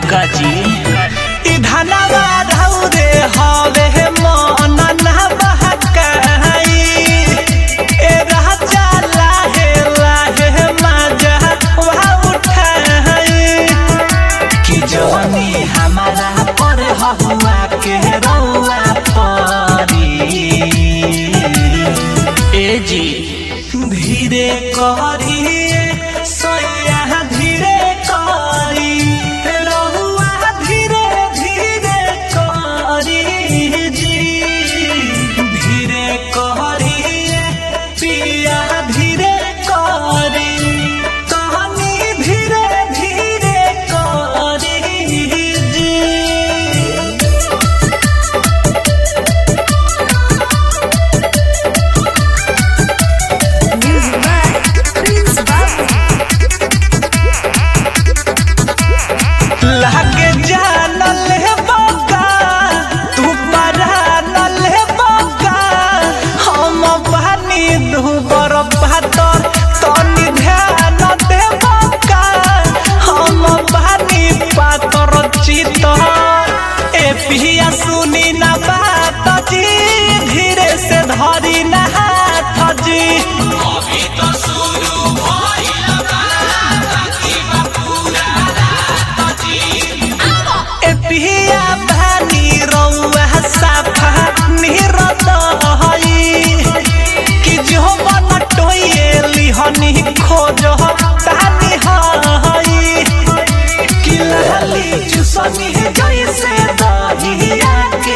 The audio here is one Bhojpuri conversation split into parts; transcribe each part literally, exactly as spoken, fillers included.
काजी ई धनवा धौरे हवे मन ना बहकाई ए राजा लाहे लाहे मजा वा उठाई कि जवानी हमारा पर हुआ के रौआ परी ए जी धीरे करी सैया धीरे करी रहुआ धीरे धीरे करी जी धीरे करी पिया धीरे करी कहानी धीरे धीरे करी जी। लागे जानल है बका तू परानल है बका हम बनी दुबर भातर तनी ध्यान दे बका हम बनी पातर चितर ए पिया सुनी ना बात जी धीरे से धरी ना हाथ जी अभी तो शुरू भइल ए पिया भानी रौआ साफा निरत हई कि जो मन टोये लिहनी खोज तानी हई कि लाली चुसनी जैसे दहिया के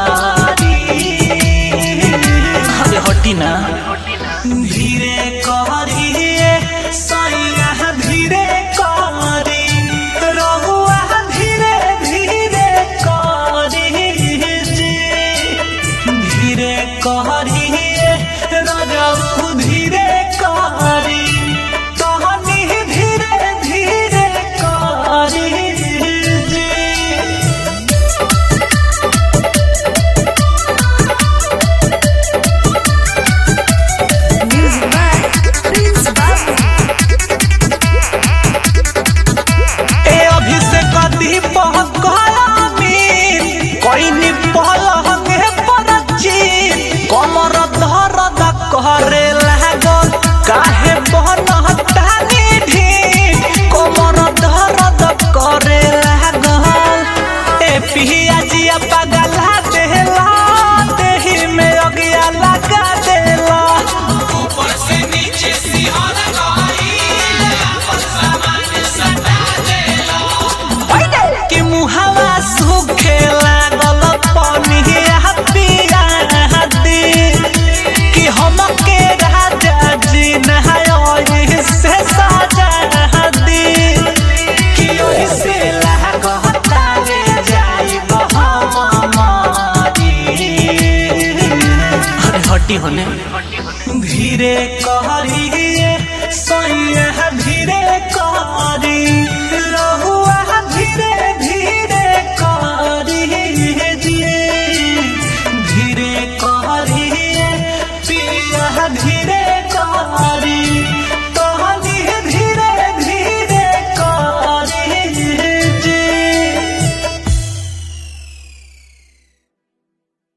तारी अरे हटी ना धीरे कह